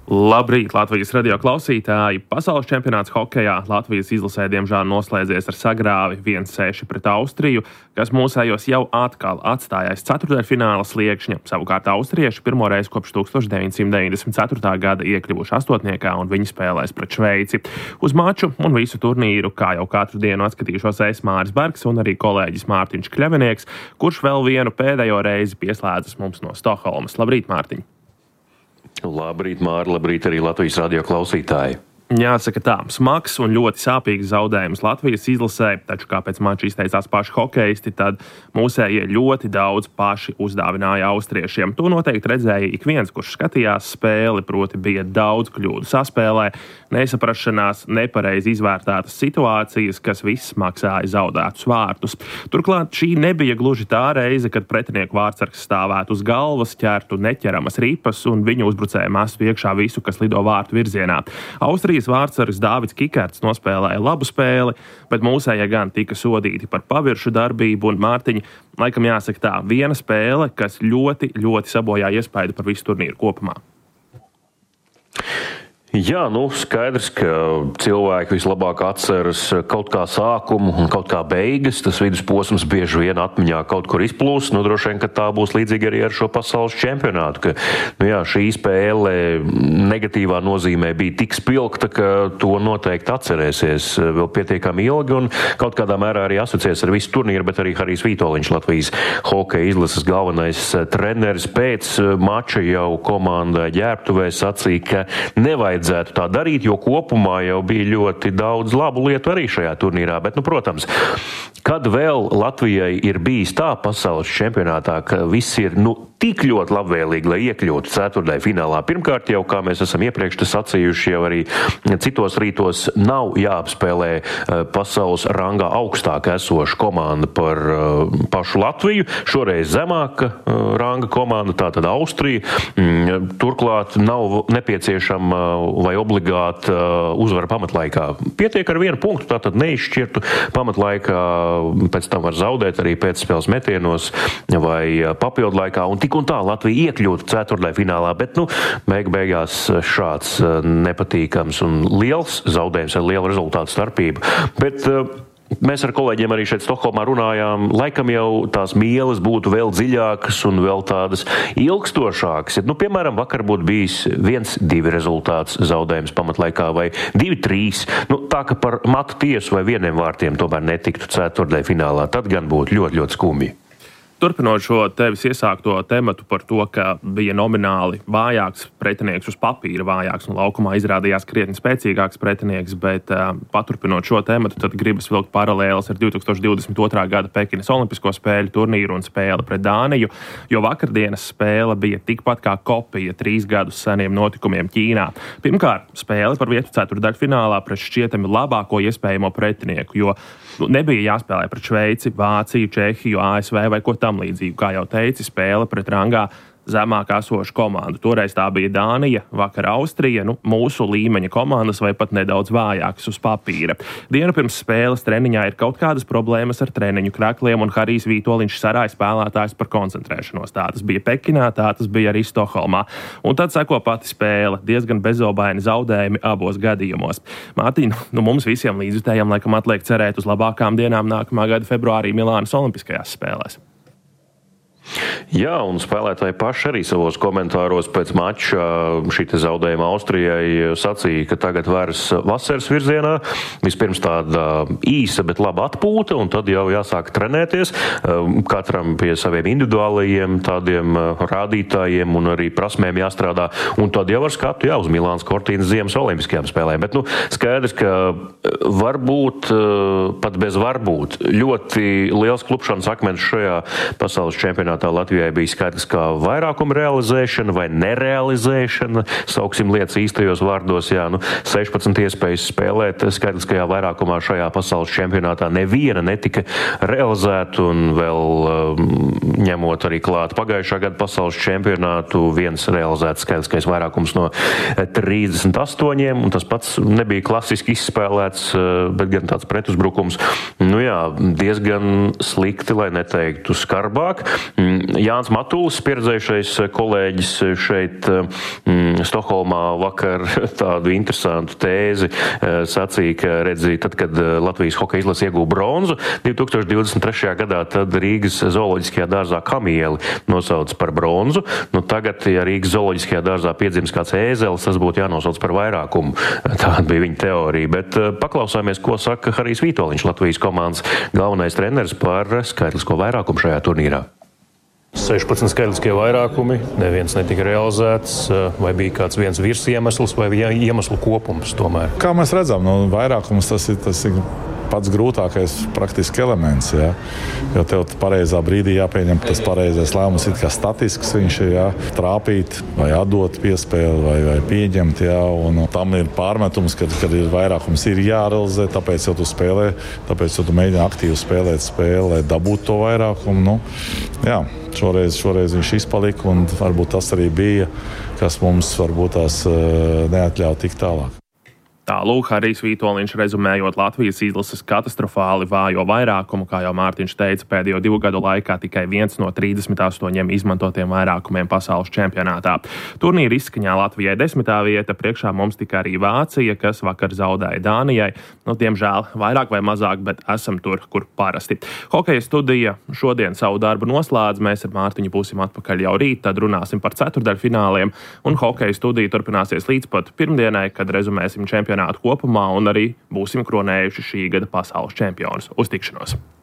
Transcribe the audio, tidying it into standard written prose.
Labrīt, Latvijas radio klausītāji! Pasaules čempionāts hokejā Latvijas izlasē diemžēl noslēdzies ar sagrāvi 1-6 pret Austriju, kas mūsējos jau atkal atstājais ceturtdaļfināla sliekšņa. Savukārt austrieši pirmoreiz kopš 1994. gada iekļuvuši astotniekā un viņi spēlēs pret Šveici. Uz maču un visu turnīru, kā jau katru dienu atskatīšos es, Māris Bergs un arī kolēģis Mārtiņš Kļavinieks, kurš vēl vienu pēdējo reizi pieslēdzas mums no Stokholmas. Labrīt, Mārtiņ! Labrīt, Māri, labrīt arī Latvijas radio klausītāji. Jāsaka tā, smags un ļoti sāpīgs zaudējums Latvijas izlasē, taču kā pēc mača izteicās paši hokeisti, tad mūsējie ļoti daudz paši uzdāvināja austriešiem. To noteikti redzēja ik viens, kurš skatījās spēli, proti bija daudz kļūdu saspēlē, nesaprašanās, nepareizi izvērtētas situācijas, kas viss maksāja zaudētus vārtus. Turklāt šī nebija gluži tā reize, kad pretinieku vārtsargs stāvētu uz galvas, ķertu neķeramas ripas un viņu uzbrucēji mestu iekšā visu, kas lido vārtu virzienā. Austrijas vārtsargs Dāvids Kikerts nospēlēja labu spēli, bet mūsējie gan tika sodīti par paviršu darbību, un Mārtiņa, laikam jāsaka tā, viena spēle, kas ļoti, ļoti sabojā iespaidu par visu turnīru kopumā. Jā, skaidrs, ka cilvēki vislabāk atceras kaut kā sākumu un kaut kā beigas. Tas vidusposms bieži vien atmiņā kaut kur izplūst. Droši vien, ka tā būs līdzīgi arī ar šo pasaules čempionātu. Ka, šī spēle negatīvā nozīmē bija tik spilgta, ka to noteikti atcerēsies vēl pietiekami ilgi un kaut kādā mērā arī asociēs ar visu turnīru, bet arī Harijs Vitoļņš, Latvijas hokeja izlases galvenais treneris, pēc mača jau komandai ģērbtuvē sacīja, ka nevajadzētu tā darīt, jo kopumā jau bija ļoti daudz labu lietu arī šajā turnīrā. Bet, protams, kad vēl Latvijai ir bijis tā pasaules čempionātā, ka viss ir tik ļoti labvēlīgi, lai iekļūtu ceturtdaļu finālā. Pirmkārt jau, kā mēs esam iepriekš sacījuši, jau arī citos rītos nav jāapspēlē pasaules rangā augstāk esoša komanda par pašu Latviju. Šoreiz zemāka ranga komanda, tātad Austrija. Turklāt nav nepieciešama vai obligāti uzvara pamatlaikā. Pietiek ar vienu punktu, tātad neizšķirtu pamatlaikā, pēc tam var zaudēt arī pēcspēles metienos vai papildu laikā, un tik un tā Latvija iekļūtu ceturtdaļfinālā, bet, beigās šāds nepatīkams un liels zaudējums ar lielu rezultātu starpību. Bet mēs ar kolēģiem arī šeit Stokholmā runājām, laikam jau tās mielas būtu vēl dziļākas un vēl tādas ilgstošākas. Piemēram, vakar būtu bijis 1-2 rezultāts zaudējums pamatlaikā vai 2-3. Tā, ka par matu tiesu vai vieniem vārtiem tomēr netiktu ceturtdaļfinālā, tad gan būtu ļoti, ļoti skumji. Turpinot šo tevis iesākto tematu par to, ka bija nomināli vājāks pretinieks uz papīra vājāks un laukumā izrādījās krietni spēcīgāks pretinieks, bet paturpinot šo tematu, tad gribas vilkt paralēles ar 2022. gada Pekinas olimpisko spēļu turnīru un spēli pret Dāniju, jo vakardienas spēle bija tikpat kā kopija 3 gadus seniem notikumiem Ķīnā. Pirmkārt, spēle par vietu ceturtdaļfinālā pret šķietami labāko iespējamo pretinieku, jo nebija jāspēlē pret Šveici, Vāciju, Čehiju, ASV vai ko tam līdzīgu. Kā jau teici, spēle pret rangā zemāk esošu komandu. Toreiz tā bija Dānija, vakar Austrija, mūsu līmeņa komandas vai pat nedaudz vājākas uz papīra. Dienu pirms spēles treniņā ir kaut kādas problēmas ar treniņu krakliem, un Harijs Vitoļņš sarāja spēlētājus par koncentrēšanos. Tā tas bija Pekinā, tā tas bija arī Stokholmā. Un tad seko pati spēle, diezgan bezobaini zaudējumi abos gadījumos. Mārtiņ, mums visiem līdzjutējiem laikam atliek cerēt uz labākām dienām nākamā gada februārī Milānas olimpiskajās spēlēs. Jā, un spēlētāji paši arī savos komentāros pēc mača šī zaudējuma Austrijai sacīja, ka tagad vairs vasaras virzienā. Vispirms tāda īsa, bet laba atpūta, un tad jau jāsāk trenēties. Katram pie saviem individuālajiem tādiem rādītājiem un arī prasmēm jāstrādā. Un tad jau ar skatu uz Milānas kortīnas ziemas olimpiskajām spēlēm. Bet skaidrs, ka varbūt, pat bez varbūt, ļoti liels klupšanas akmens šajā pasaules čempionātā Latvijai bija skaidrs kā vairākuma realizēšana vai nerealizēšana, sauksim lietas īstajos vārdos, 16 iespējas spēlēt, skaidrs, ka vairākumā šajā pasaules čempionātā neviena netika realizēta, un vēl ņemot arī klāt pagājušā gada pasaules čempionātu, viens realizēts skaidrs, vairākums no 38, un tas pats nebija klasiski izspēlēts, bet gan tāds pretuzbrukums, diezgan slikti, lai neteiktu skarbāk. Jānis Matulis, pieredzējušais kolēģis šeit Stokholmā, vakar tādu interesantu tēzi sacīja, ka redzīja, tad, kad Latvijas hokeja izlase ieguva bronzu 2023. gadā, tad Rīgas zooloģiskajā dārzā kamieli nosauc par bronzu. Nu, tagad, ja Rīgas zooloģiskajā dārzā piedzims kāds ēzelis, tas būtu jānosauc par vairākumu. Tāda bija viņa teorija. Bet paklausāmies, ko saka Harijs Vītoliņš, Latvijas komandas galvenais treneris, par skaitlisko vairākumu šajā turnīrā. 16 skaitliskie vairākumi, neviens netika realizēts, vai bija kāds viens virsiemesls vai iemeslu kopums tomēr? Kā mēs redzam, vairākums tas ir pats grūtākais praktiski elements, ja? Jo tev pareizā brīdī jāpieņem tas pareizais lēmums, it kā statisks viņš ir, ja? Trāpīt vai atdot piespēli vai pieņemt, ja? Un tam ir pārmetums, kad ir vairākums ir jārealizē, tāpēc jau tu spēlē, tāpēc jau tu mēģini aktīvi spēlēt spēli, lai dabūtu to vairākumu. Jā, šoreiz viņš izpalika, un varbūt tas arī bija, kas mums varbūt tās neatļauj tik tālāk. Tālūk, Harijs Vītoliņš rezumējot Latvijas izlases katastrofāli vājo vairākumu, kā jau Mārtiņš teica, pēdējo 2 gadu laikā tikai 1 no 38 izmantotiem vairākumiem pasaules čempionātā. Turnīra izskaņā Latvijai 10. vieta, priekšā mums tika arī Vācija, kas vakar zaudēja Dānijai. Diemžēl vairāk vai mazāk, bet esam tur, kur parasti. Hokeja studija šodien savu darbu noslēdz, mēs ar Mārtiņu būsim atpakaļ jau rīt, tad runāsim par ceturtdaļfināliem, un hokeja studija turpināsies līdz pat pirmdienai, kad rezumēsim čempionātu kopumā un arī būsim kronējuši šī gada pasaules čempionus. Uz tikšanos!